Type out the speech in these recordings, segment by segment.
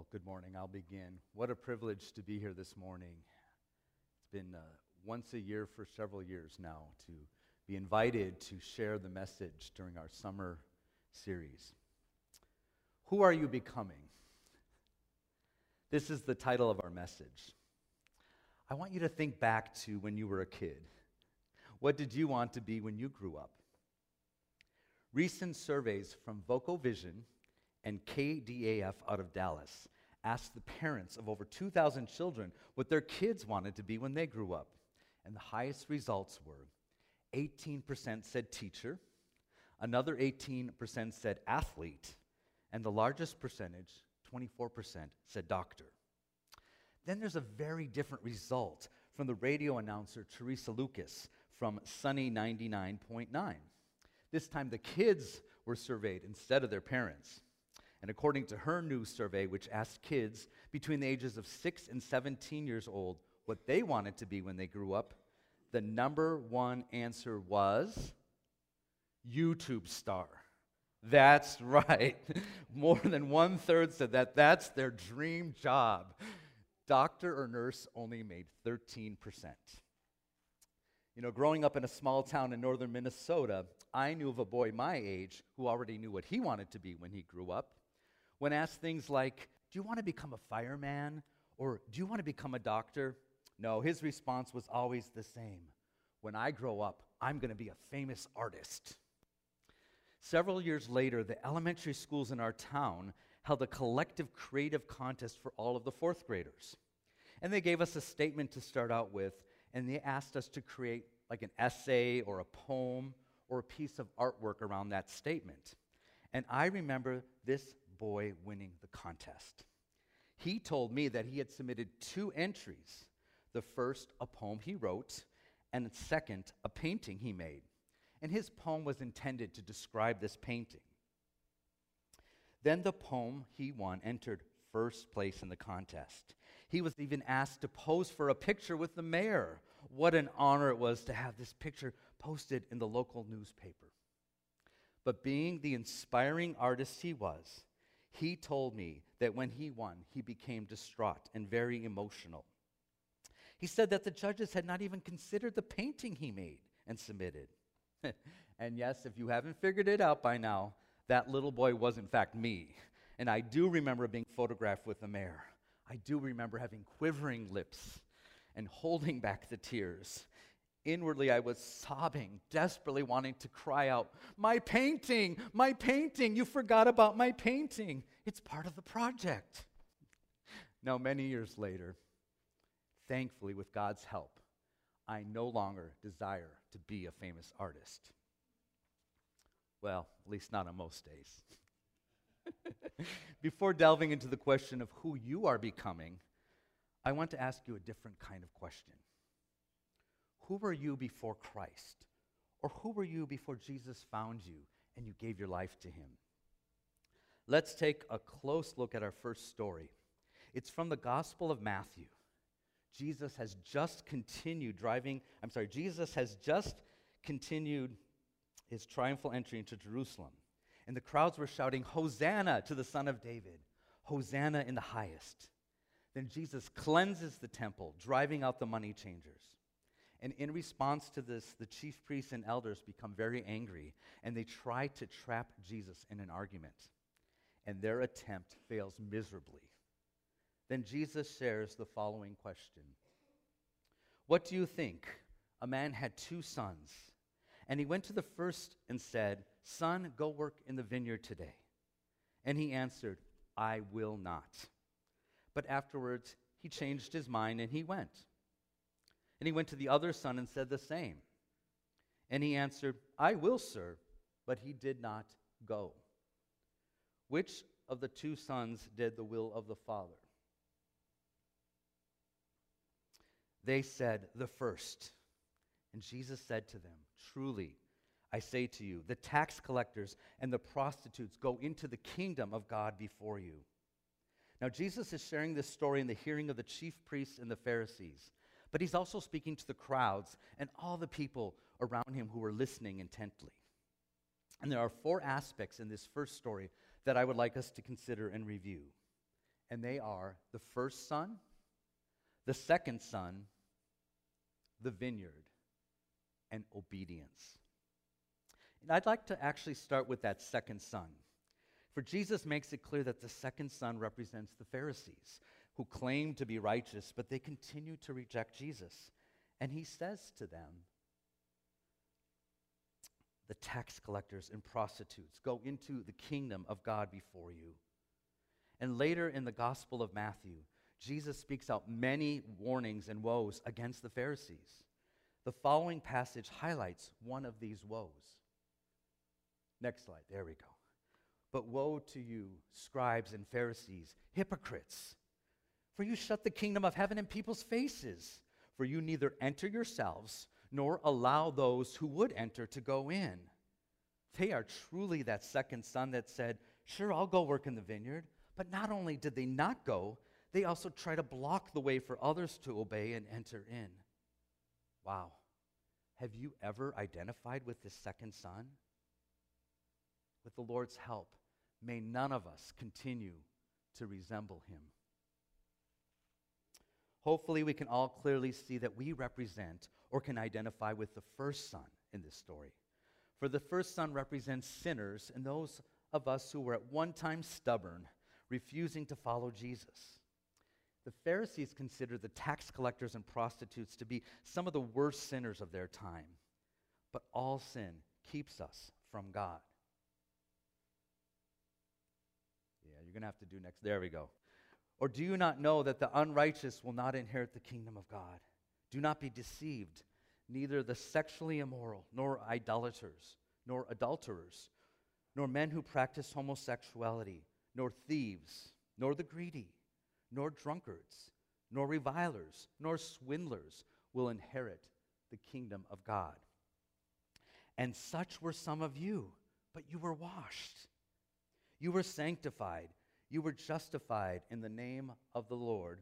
Well, good morning. I'll begin. What a privilege to be here this morning. It's been once a year for several years now to be invited to share the message during our summer series. Who are you becoming? This is the title of our message. I want you to think back to when you were a kid. What did you want to be when you grew up? Recent surveys from VocoVision and KDAF out of Dallas asked the parents of over 2,000 children what their kids wanted to be when they grew up. And the highest results were 18% said teacher, another 18% said athlete, and the largest percentage, 24%, said doctor. Then there's a very different result from the radio announcer Teresa Lucas from Sunny 99.9. This time the kids were surveyed instead of their parents. And according to her new survey, which asked kids between the ages of 6 and 17 years old what they wanted to be when they grew up, the number one answer was YouTube star. That's right. More than 1/3 said that that's their dream job. Doctor or nurse only made 13%. You know, growing up in a small town in northern Minnesota, I knew of a boy my age who already knew what he wanted to be when he grew up. When asked things like, do you want to become a fireman? Or do you want to become a doctor? No, his response was always the same. When I grow up, I'm going to be a famous artist. Several years later, the elementary schools in our town held a collective creative contest for all of the fourth graders. And they gave us a statement to start out with, and they asked us to create like an essay or a poem or a piece of artwork around that statement. And I remember this boy winning the contest. He told me that he had submitted 2 entries. The first, a poem he wrote, and the second, a painting he made. And his poem was intended to describe this painting. Then the poem he won entered first place in the contest. He was even asked to pose for a picture with the mayor. What an honor it was to have this picture posted in the local newspaper. But being the inspiring artist he was, he told me that when he won, he became distraught and very emotional. He said that the judges had not even considered the painting he made and submitted. And yes, if you haven't figured it out by now, that little boy was in fact me. And I do remember being photographed with the mayor. I do remember having quivering lips and holding back the tears. Inwardly, I was sobbing, desperately wanting to cry out, my painting, you forgot about my painting. It's part of the project. Now, many years later, thankfully, with God's help, I no longer desire to be a famous artist. Well, at least not on most days. Before delving into the question of who you are becoming, I want to ask you a different kind of question. Who were you before Christ? Or who were you before Jesus found you and you gave your life to him? Let's take a close look at our first story. It's from the Gospel of Matthew. Jesus has just continued his triumphal entry into Jerusalem. And the crowds were shouting, Hosanna to the Son of David. Hosanna in the highest. Then Jesus cleanses the temple, driving out the money changers. And in response to this, the chief priests and elders become very angry, and they try to trap Jesus in an argument. And their attempt fails miserably. Then Jesus shares the following question. What do you think? A man had 2 sons, and he went to the first and said, Son, go work in the vineyard today. And he answered, I will not. But afterwards, he changed his mind, and he went. And he went to the other son and said the same. And he answered, I will, sir. But he did not go. Which of the 2 sons did the will of the father? They said, the first. And Jesus said to them, truly, I say to you, the tax collectors and the prostitutes go into the kingdom of God before you. Now, Jesus is sharing this story in the hearing of the chief priests and the Pharisees. But he's also speaking to the crowds and all the people around him who were listening intently. And there are 4 aspects in this first story that I would like us to consider and review. And they are the first son, the second son, the vineyard, and obedience. And I'd like to actually start with that second son. For Jesus makes it clear that the second son represents the Pharisees, who claim to be righteous, but they continue to reject Jesus. And he says to them, the tax collectors and prostitutes go into the kingdom of God before you. And later in the Gospel of Matthew, Jesus speaks out many warnings and woes against the Pharisees. The following passage highlights one of these woes. Next slide, there we go. But woe to you, scribes and Pharisees, hypocrites! For you shut the kingdom of heaven in people's faces. For you neither enter yourselves, nor allow those who would enter to go in. They are truly that second son that said, sure, I'll go work in the vineyard. But not only did they not go, they also try to block the way for others to obey and enter in. Wow. Have you ever identified with this second son? With the Lord's help, may none of us continue to resemble him. Hopefully, we can all clearly see that we represent or can identify with the first son in this story. For the first son represents sinners and those of us who were at one time stubborn, refusing to follow Jesus. The Pharisees considered the tax collectors and prostitutes to be some of the worst sinners of their time. But all sin keeps us from God. Yeah, you're going to have to do next. There we go. Or do you not know that the unrighteous will not inherit the kingdom of God? Do not be deceived. Neither the sexually immoral, nor idolaters, nor adulterers, nor men who practice homosexuality, nor thieves, nor the greedy, nor drunkards, nor revilers, nor swindlers will inherit the kingdom of God. And such were some of you, but you were washed. You were sanctified. You were justified in the name of the Lord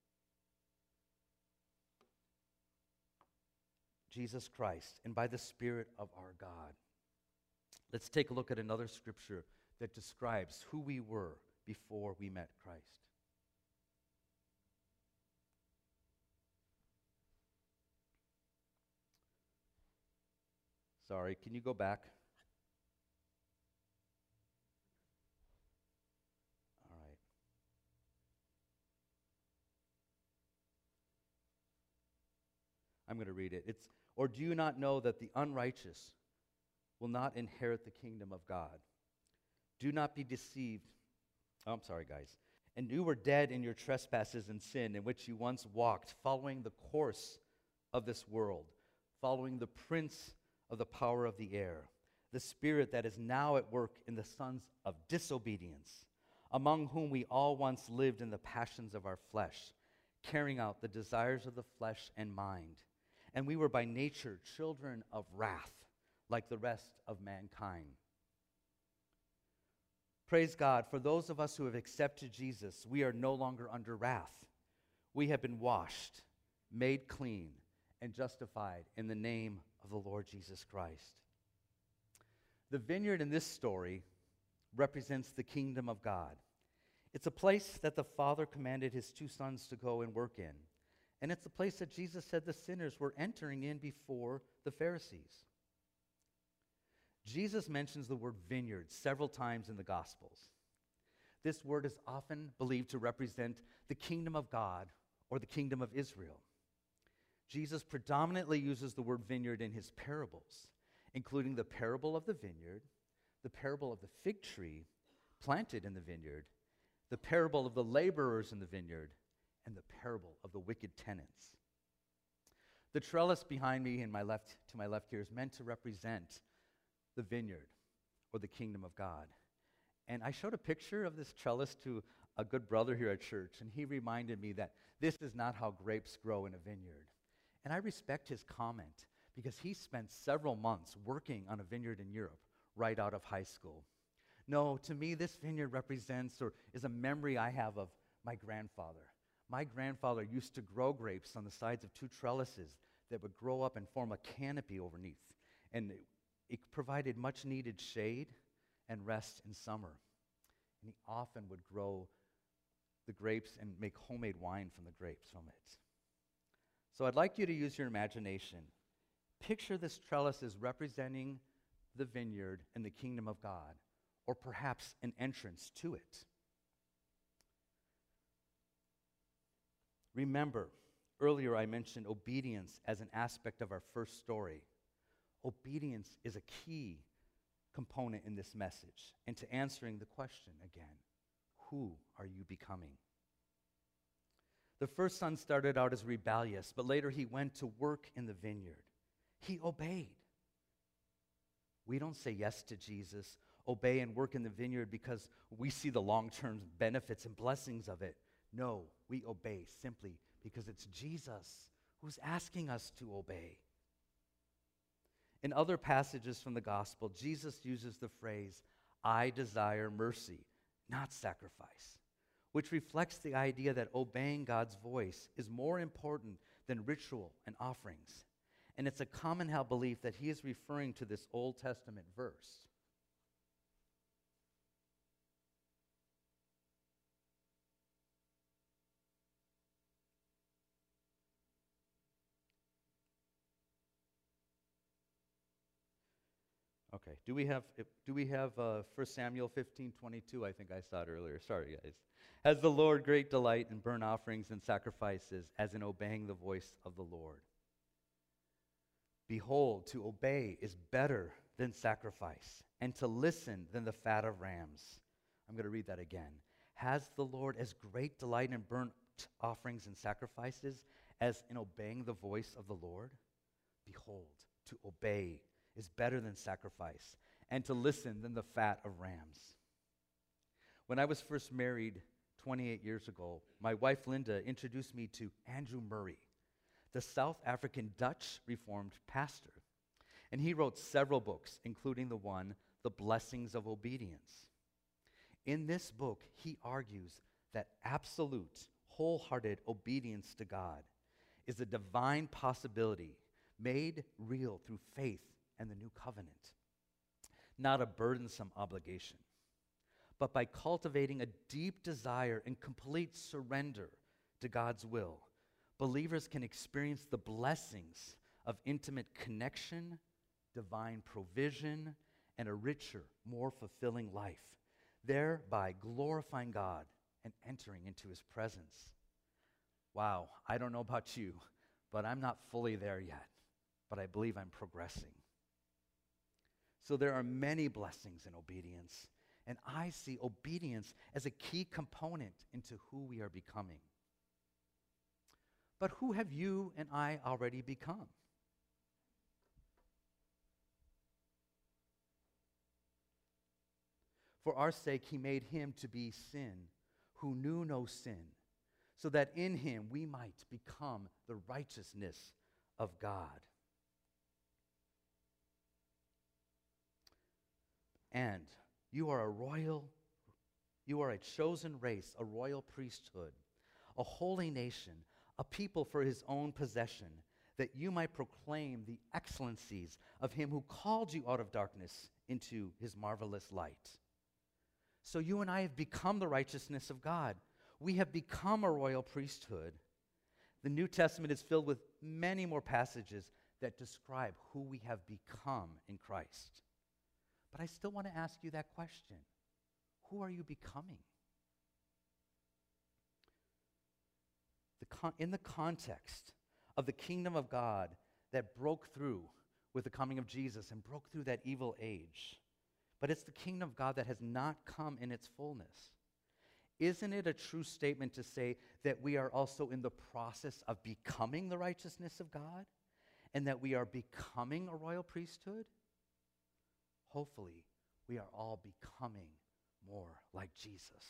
Jesus Christ, and by the Spirit of our God. Let's take a look at another scripture that describes who we were before we met Christ. Sorry, can you go back? All right. I'm going to read it. Or do you not know that the unrighteous will not inherit the kingdom of God? Do not be deceived. Oh, I'm sorry, guys. And you were dead in your trespasses and sin, in which you once walked, following the course of this world, following the prince of the power of the air, the spirit that is now at work in the sons of disobedience, among whom we all once lived in the passions of our flesh, carrying out the desires of the flesh and mind. And we were by nature children of wrath, like the rest of mankind. Praise God, for those of us who have accepted Jesus, we are no longer under wrath. We have been washed, made clean, and justified in the name of the Lord Jesus Christ. The vineyard in this story represents the kingdom of God. It's a place that the Father commanded his two sons to go and work in. And it's a place that Jesus said the sinners were entering in before the Pharisees. Jesus mentions the word vineyard several times in the Gospels. This word is often believed to represent the kingdom of God or the kingdom of Israel. Jesus predominantly uses the word vineyard in his parables, including the parable of the vineyard, the parable of the fig tree planted in the vineyard, the parable of the laborers in the vineyard, and the parable of the wicked tenants. The trellis behind me to my left here is meant to represent the vineyard or the kingdom of God. And I showed a picture of this trellis to a good brother here at church, and he reminded me that this is not how grapes grow in a vineyard. And I respect his comment because he spent several months working on a vineyard in Europe right out of high school. No, to me, this vineyard represents or is a memory I have of my grandfather. My grandfather used to grow grapes on the sides of two trellises that would grow up and form a canopy underneath. And it provided much needed shade and rest in summer. And he often would grow the grapes and make homemade wine from the grapes from it. So I'd like you to use your imagination. Picture this trellis as representing the vineyard and the kingdom of God, or perhaps an entrance to it. Remember, earlier I mentioned obedience as an aspect of our first story. Obedience is a key component in this message and to answering the question again, who are you becoming? The first son started out as rebellious, but later he went to work in the vineyard. He obeyed. We don't say yes to Jesus, obey and work in the vineyard because we see the long-term benefits and blessings of it. No, we obey simply because it's Jesus who's asking us to obey. In other passages from the gospel, Jesus uses the phrase, I desire mercy, not sacrifice, which reflects the idea that obeying God's voice is more important than ritual and offerings. And it's a common held belief that he is referring to this Old Testament verse. Okay, do we have 1 Samuel 15:22? I think I saw it earlier. Sorry, guys. Has the Lord great delight in burnt offerings and sacrifices, as in obeying the voice of the Lord? Behold, to obey is better than sacrifice, and to listen than the fat of rams. I'm going to read that again. Has the Lord as great delight in burnt offerings and sacrifices, as in obeying the voice of the Lord? Behold, to obey is better than sacrifice, and to listen than the fat of rams. When I was first married 28 years ago, my wife Linda introduced me to Andrew Murray, the South African Dutch Reformed pastor. And he wrote several books, including the one, The Blessings of Obedience. In this book, he argues that absolute, wholehearted obedience to God is a divine possibility made real through faith and the new covenant, not a burdensome obligation, but by cultivating a deep desire and complete surrender to God's will, believers can experience the blessings of intimate connection, divine provision, and a richer, more fulfilling life, thereby glorifying God and entering into his presence. Wow, I don't know about you, but I'm not fully there yet, but I believe I'm progressing. So there are many blessings in obedience, and I see obedience as a key component into who we are becoming. But who have you and I already become? For our sake, he made him to be sin, who knew no sin, so that in him we might become the righteousness of God. And you are a chosen race, a royal priesthood, a holy nation, a people for his own possession, that you might proclaim the excellencies of him who called you out of darkness into his marvelous light. So you and I have become the righteousness of God. We have become a royal priesthood. The New Testament is filled with many more passages that describe who we have become in Christ. But I still want to ask you that question. Who are you becoming? In the context of the kingdom of God that broke through with the coming of Jesus and broke through that evil age, but it's the kingdom of God that has not come in its fullness. Isn't it a true statement to say that we are also in the process of becoming the righteousness of God and that we are becoming a royal priesthood? Hopefully, we are all becoming more like Jesus.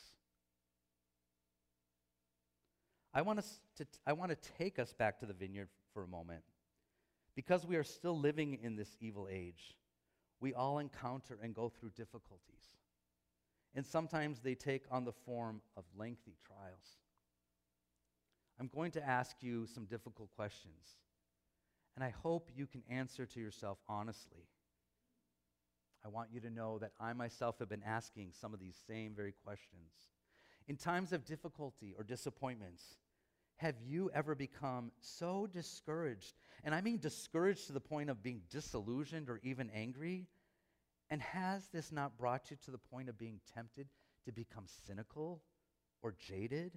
I want to take us back to the vineyard for a moment. Because we are still living in this evil age, we all encounter and go through difficulties. And sometimes they take on the form of lengthy trials. I'm going to ask you some difficult questions, and I hope you can answer to yourself honestly. I want you to know that I myself have been asking some of these same very questions. In times of difficulty or disappointments, have you ever become so discouraged? And I mean discouraged to the point of being disillusioned or even angry? And has this not brought you to the point of being tempted to become cynical or jaded?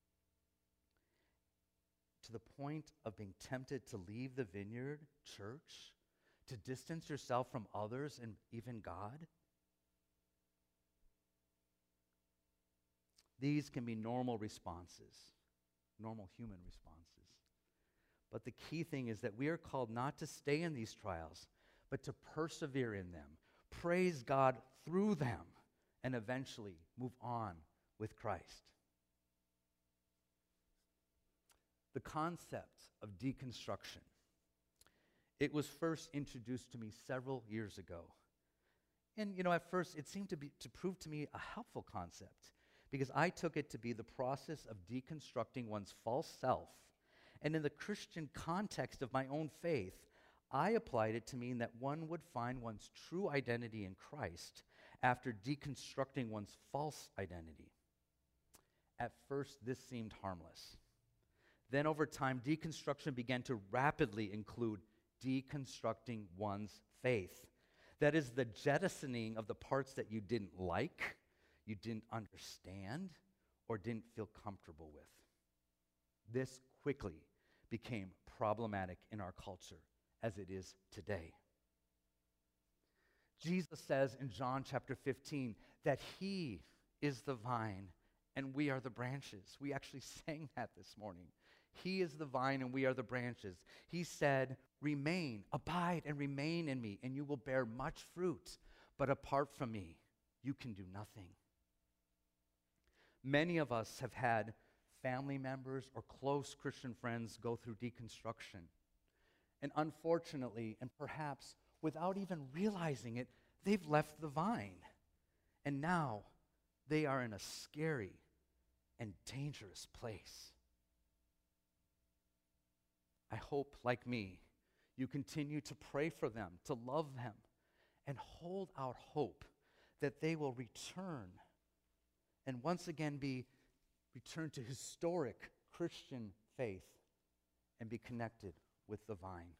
To the point of being tempted to leave the Vineyard Church? To distance yourself from others and even God? These can be normal responses, normal human responses. But the key thing is that we are called not to stay in these trials, but to persevere in them, praise God through them, and eventually move on with Christ. The concept of deconstruction, it was first introduced to me several years ago. And, at first it seemed to prove to me a helpful concept, because I took it to be the process of deconstructing one's false self. And in the Christian context of my own faith, I applied it to mean that one would find one's true identity in Christ after deconstructing one's false identity. At first, this seemed harmless. Then over time, deconstruction began to rapidly include deconstructing one's faith. That is, the jettisoning of the parts that you didn't like, you didn't understand, or didn't feel comfortable with. This quickly became problematic in our culture, as it is today. Jesus says in John chapter 15 that he is the vine and we are the branches. We actually sang that this morning. He is the vine and we are the branches. He said, remain, abide and remain in me, and you will bear much fruit. But apart from me, you can do nothing. Many of us have had family members or close Christian friends go through deconstruction. And unfortunately, and perhaps without even realizing it, they've left the vine. And now they are in a scary and dangerous place. I hope, like me, you continue to pray for them, to love them, and hold out hope that they will return and once again be returned to historic Christian faith and be connected with the vine.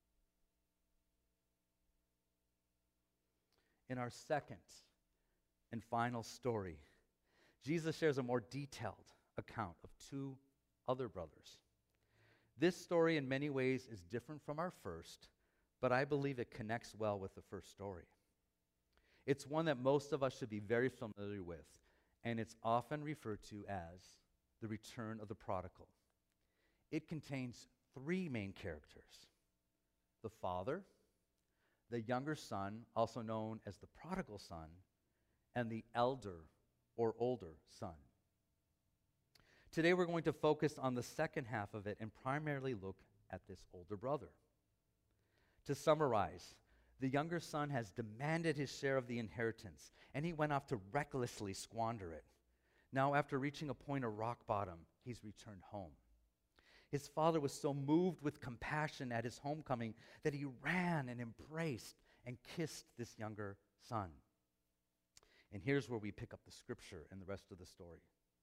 In our second and final story, Jesus shares a more detailed account of two other brothers. This story in many ways is different from our first, but I believe it connects well with the first story. It's one that most of us should be very familiar with, and it's often referred to as the return of the prodigal. It contains three main characters: the father, the younger son, also known as the prodigal son, and the elder or older son. Today we're going to focus on the second half of it and primarily look at this older brother. To summarize, the younger son has demanded his share of the inheritance, and he went off to recklessly squander it. Now, after reaching a point of rock bottom, he's returned home. His father was so moved with compassion at his homecoming that he ran and embraced and kissed this younger son. And here's where we pick up the scripture and the rest of the story.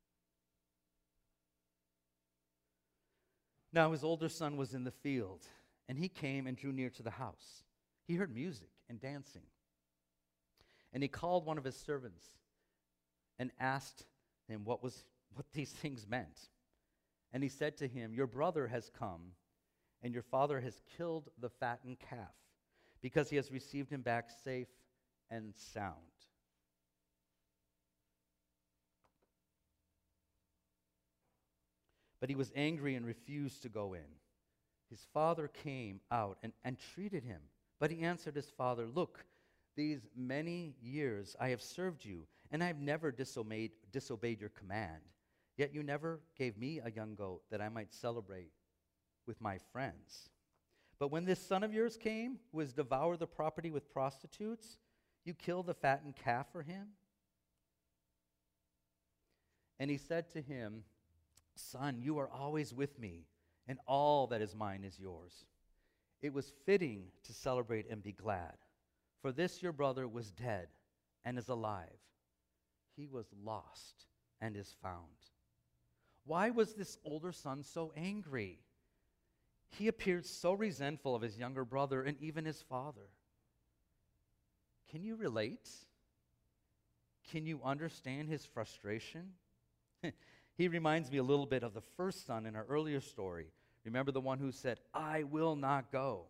Now his older son was in the field, and he came and drew near to the house. He heard music and dancing. And he called one of his servants and asked him what these things meant. And he said to him, your brother has come, and your father has killed the fattened calf, because he has received him back safe and sound. But he was angry and refused to go in. His father came out and entreated him. But he answered his father, look, these many years I have served you, and I have never disobeyed your command. Yet you never gave me a young goat that I might celebrate with my friends. But when this son of yours came, who has devoured the property with prostitutes, you killed the fattened calf for him? And he said to him, son, you are always with me, and all that is mine is yours. It was fitting to celebrate and be glad, for this your brother was dead and is alive. He was lost and is found. Why was this older son so angry? He appeared so resentful of his younger brother and even his father. Can you relate? Can you understand his frustration? He reminds me a little bit of the first son in our earlier story. Remember the one who said, "I will not go."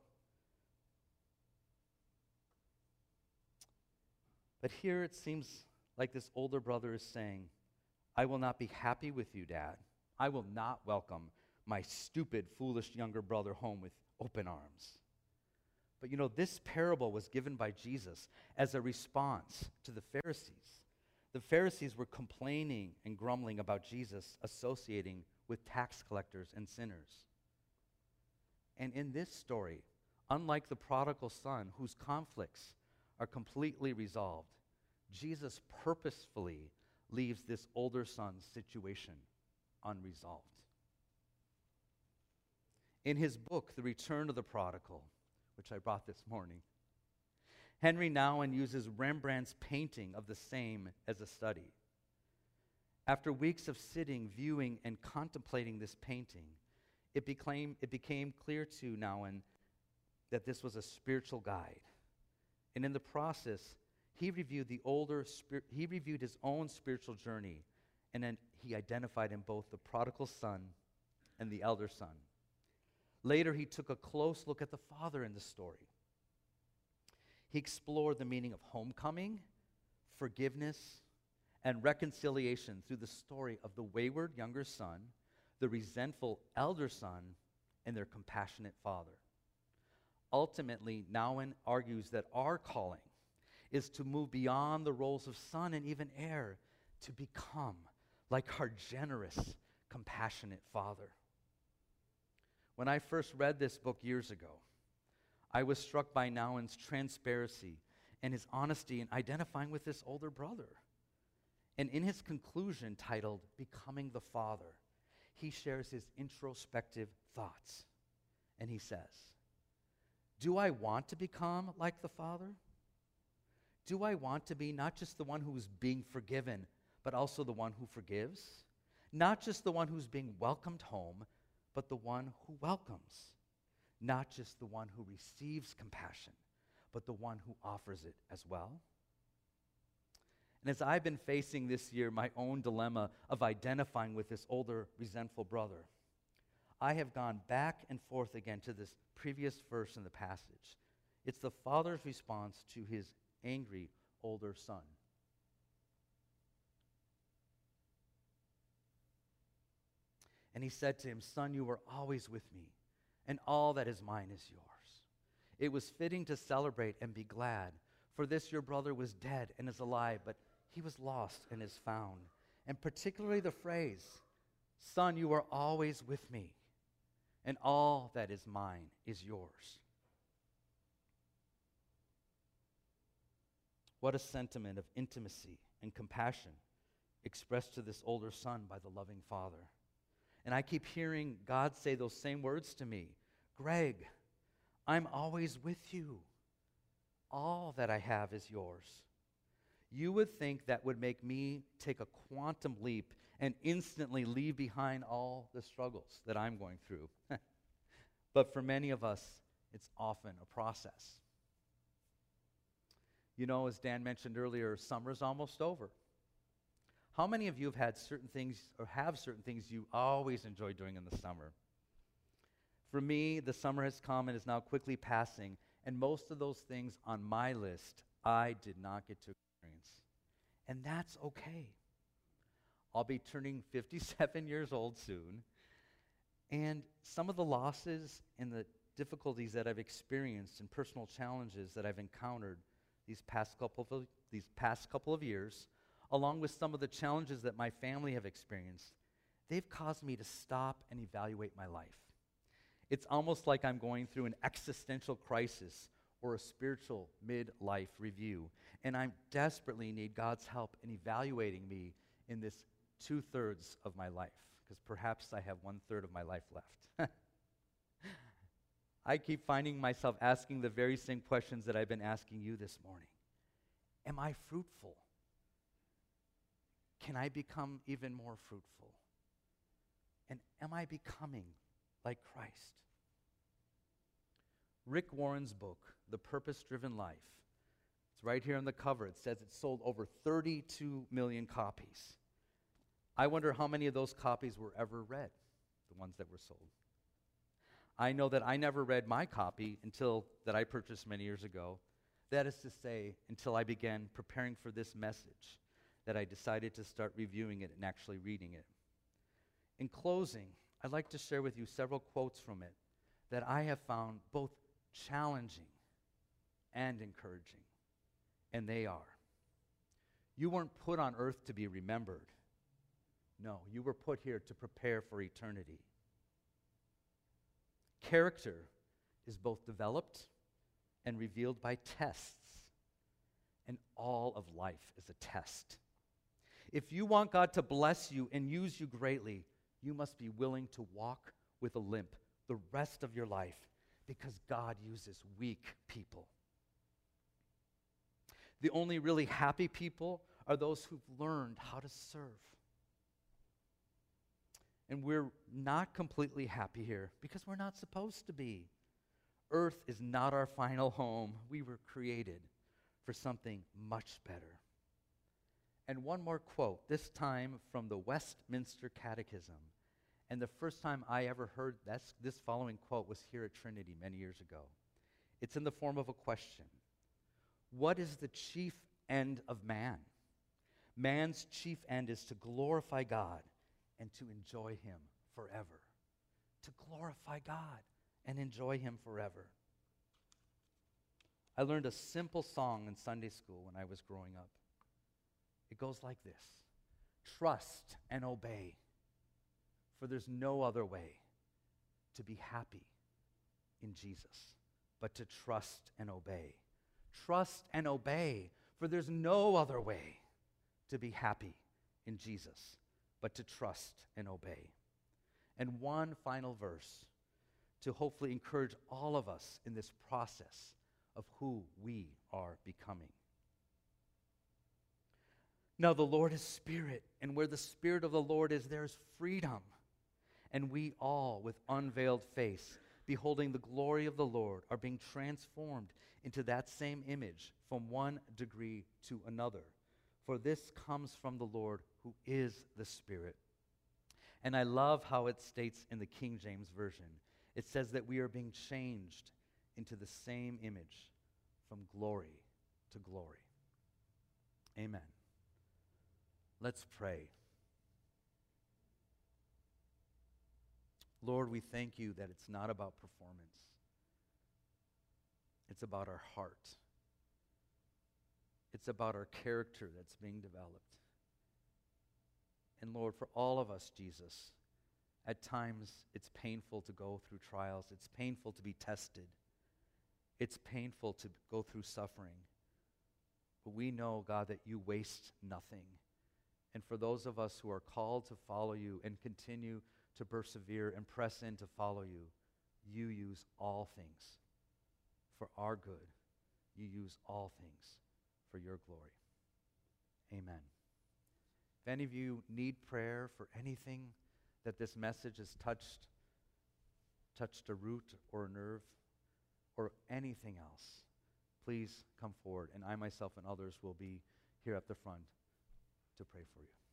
But here it seems like this older brother is saying, "I will not be happy with you, Dad. I will not welcome my stupid, foolish younger brother home with open arms." But you know, this parable was given by Jesus as a response to the Pharisees. The Pharisees were complaining and grumbling about Jesus associating with tax collectors and sinners. And in this story, unlike the prodigal son whose conflicts are completely resolved, Jesus purposefully leaves this older son's situation unresolved. In his book, The Return of the Prodigal, which I brought this morning, Henry Nouwen uses Rembrandt's painting of the same as a study. After weeks of sitting, viewing, and contemplating this painting, it became clear to Nouwen that this was a spiritual guide. And in the process, he reviewed his own spiritual journey, and then he identified in both the prodigal son and the elder son. Later, he took a close look at the father in the story. He explored the meaning of homecoming, forgiveness, and reconciliation through the story of the wayward younger son, the resentful elder son, and their compassionate father. Ultimately, Nouwen argues that our calling is to move beyond the roles of son and even heir to become like our generous, compassionate father. When I first read this book years ago, I was struck by Nouwen's transparency and his honesty in identifying with this older brother. And in his conclusion titled, Becoming the Father, he shares his introspective thoughts. And he says, "Do I want to become like the Father? Do I want to be not just the one who is being forgiven, but also the one who forgives? Not just the one who's being welcomed home, but the one who welcomes? Not just the one who receives compassion, but the one who offers it as well?" And as I've been facing this year my own dilemma of identifying with this older, resentful brother, I have gone back and forth again to this previous verse in the passage. It's the father's response to his angry older son. And he said to him, "Son, you were always with me, and all that is mine is yours. It was fitting to celebrate and be glad, for this your brother was dead and is alive, but he was lost and is found." And particularly the phrase, "Son, you are always with me, and all that is mine is yours." What a sentiment of intimacy and compassion expressed to this older son by the loving father. And I keep hearing God say those same words to me. "Greg, I'm always with you. All that I have is yours." You would think that would make me take a quantum leap and instantly leave behind all the struggles that I'm going through. But for many of us, it's often a process. You know, as Dan mentioned earlier, summer's almost over. How many of you have had certain things or have certain things you always enjoy doing in the summer? For me, the summer has come and is now quickly passing, and most of those things on my list I did not get to experience. And that's okay. I'll be turning 57 years old soon, and some of the losses and the difficulties that I've experienced and personal challenges that I've encountered these past couple of years, along with some of the challenges that my family have experienced, they've caused me to stop and evaluate my life. It's almost like I'm going through an existential crisis or a spiritual midlife review, and I desperately need God's help in evaluating me in this 2/3 of my life, because perhaps I have 1/3 of my life left. I keep finding myself asking the very same questions that I've been asking you this morning. Am I fruitful? Can I become even more fruitful? And am I becoming like Christ? Rick Warren's book, The Purpose-Driven Life, it's right here on the cover. It says it sold over 32 million copies. I wonder how many of those copies were ever read, the ones that were sold. I know that I never read my copy that I purchased many years ago. That is to say, until I began preparing for this message, that I decided to start reviewing it and actually reading it. In closing, I'd like to share with you several quotes from it that I have found both challenging and encouraging. And they are, you weren't put on earth to be remembered. No, you were put here to prepare for eternity. Character is both developed and revealed by tests, and all of life is a test. If you want God to bless you and use you greatly, you must be willing to walk with a limp the rest of your life, because God uses weak people. The only really happy people are those who've learned how to serve. And we're not completely happy here because we're not supposed to be. Earth is not our final home. We were created for something much better. And one more quote, this time from the Westminster Catechism. And the first time I ever heard this following quote was here at Trinity many years ago. It's in the form of a question. What is the chief end of man? Man's chief end is to glorify God and to enjoy Him forever. To glorify God and enjoy Him forever. I learned a simple song in Sunday school when I was growing up. It goes like this. Trust and obey, for there's no other way to be happy in Jesus but to trust and obey. Trust and obey, for there's no other way to be happy in Jesus but to trust and obey. And one final verse to hopefully encourage all of us in this process of who we are becoming. Now the Lord is Spirit, and where the Spirit of the Lord is, there is freedom. And we all, with unveiled face, beholding the glory of the Lord, are being transformed into that same image from one degree to another. For this comes from the Lord, who is the Spirit. And I love how it states in the King James Version. It says that we are being changed into the same image from glory to glory. Amen. Let's pray. Lord, we thank you that it's not about performance. It's about our heart. It's about our character that's being developed. And Lord, for all of us, Jesus, at times it's painful to go through trials. It's painful to be tested. It's painful to go through suffering. But we know, God, that you waste nothing. And for those of us who are called to follow you and continue to persevere and press in to follow you, you use all things for our good. You use all things for your glory. Amen. If any of you need prayer for anything that this message has touched a root or a nerve or anything else, please come forward, and I myself and others will be here at the front to pray for you.